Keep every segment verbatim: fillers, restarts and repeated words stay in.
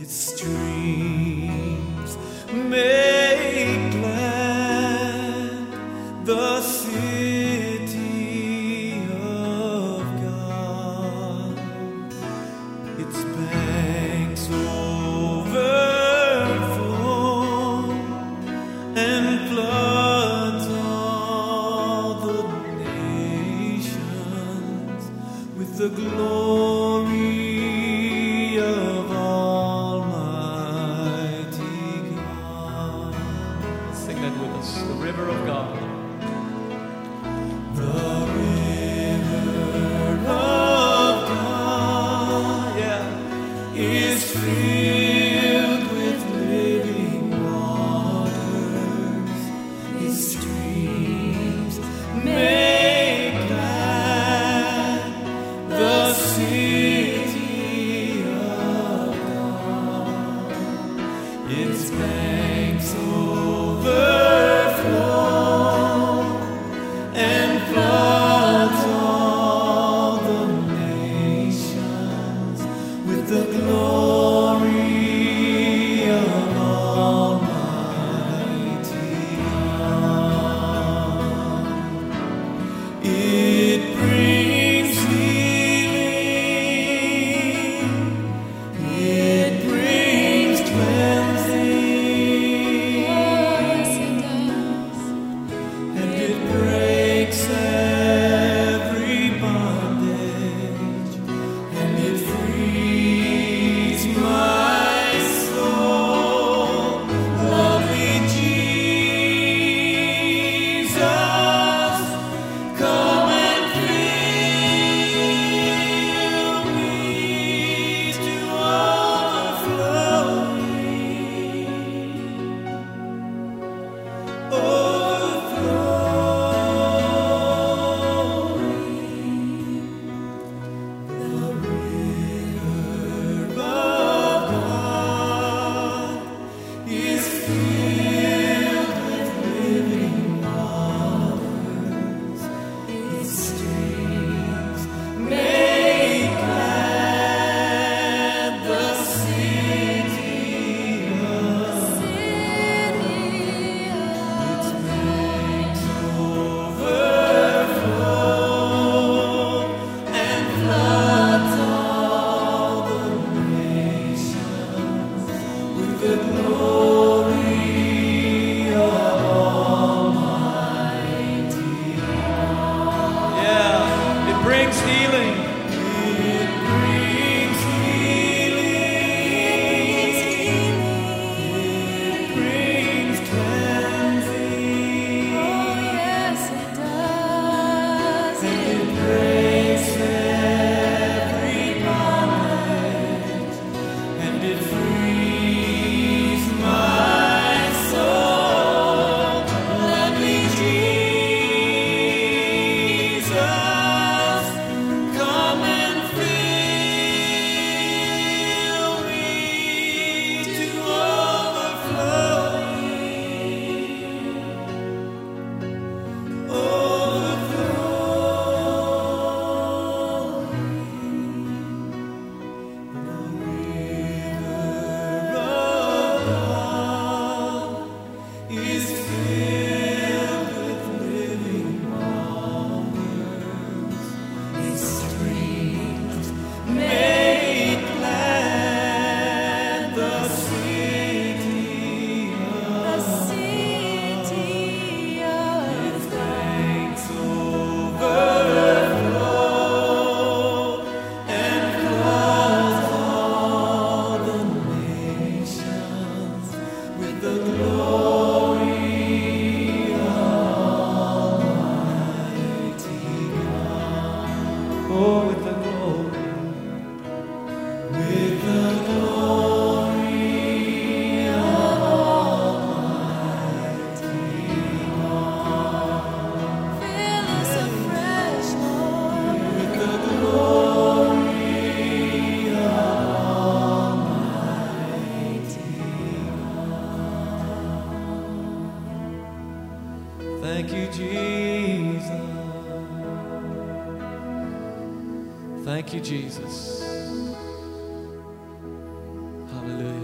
its streams make glad the city of God. Its banks overflow and floods all the nations with the glory of Almighty God. Sing that with us. The river of God. The river of God, yeah, is filled with living waters. Its streams make glad the city of God. Its banks overflow and floods all the nations with the glory of Almighty God. It brings healing, it brings cleansing, Yes, it does. and it breaks every bondage, and it frees my soul. Lovely Jesus, come and fill me to overflowing, overflowing. The river of God is filled with living waters. Its streams make glad the city of its banks overflow and floods all the nations with the glory of Almighty God. Yeah, it brings healing. It brings healing. It brings cleansing. Oh, yes, it does. And it breaks every bondage, and it frees my soul. Lovely Jesus, come and fill me to overflowing, overflowing. The river of God is filled with living waters. Its streams make glad the city The of city of its banks overflow and floods all the nations with the glory of Almighty God. Oh, with the glory, with the glory of Almighty God. fill us afresh, Lord. With the glory of Almighty God. Thank you, Jesus. Thank you, Jesus. Hallelujah.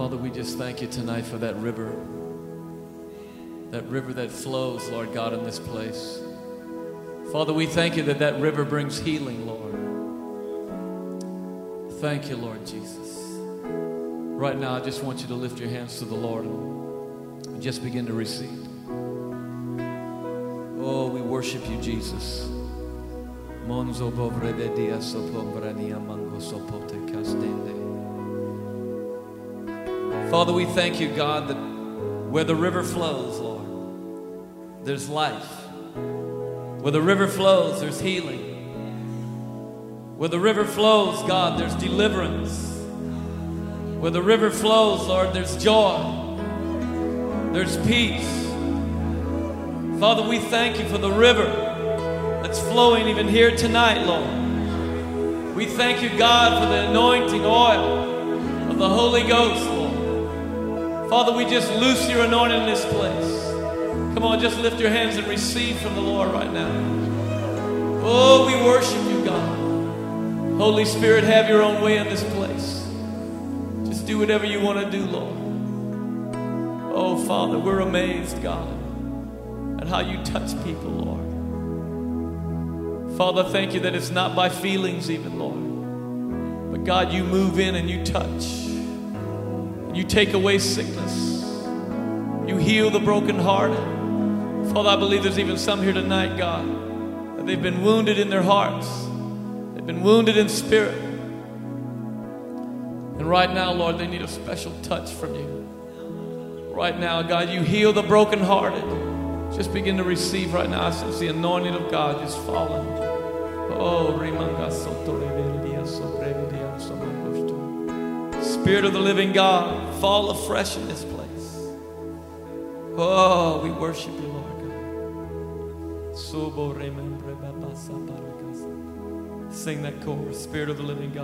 Father, we just thank you tonight for that river. That river that flows, Lord God, in this place. Father, we thank you that that river brings healing, Lord. Thank you, Lord Jesus. Right now, I just want you to lift your hands to the Lord and just begin to receive. Oh, we worship you, Jesus. Monzo bovrebedia sopombrania mango sopote castende. Father, we thank you, God, that where the river flows, Lord, there's life. Where the river flows, there's healing. Where the river flows, God, there's deliverance. Where the river flows, Lord, there's joy. There's peace. Father, we thank you for the river that's flowing even here tonight, Lord. We thank you, God, for the anointing oil of the Holy Ghost, Lord. Father, we just loose your anointing in this place. Come on, just lift your hands and receive from the Lord right now. Oh, we worship you, God. Holy Spirit, have your own way in this place. Just do whatever you want to do, Lord. Oh, Father, we're amazed, God, at how you touch people, Lord. Father, thank you that it's not by feelings even, Lord. But God, you move in and you touch. You take away sickness. You heal the brokenhearted. Father, I believe there's even some here tonight, God, that they've been wounded in their hearts. They've been wounded in spirit. And right now, Lord, they need a special touch from you. Right now, God, you heal the brokenhearted. Just begin to receive right now. I sense the anointing of God just falling. Oh, Spirit of the living God, fall afresh in this place. Oh, we worship you, Lord God. Sing that chorus, Spirit of the living God.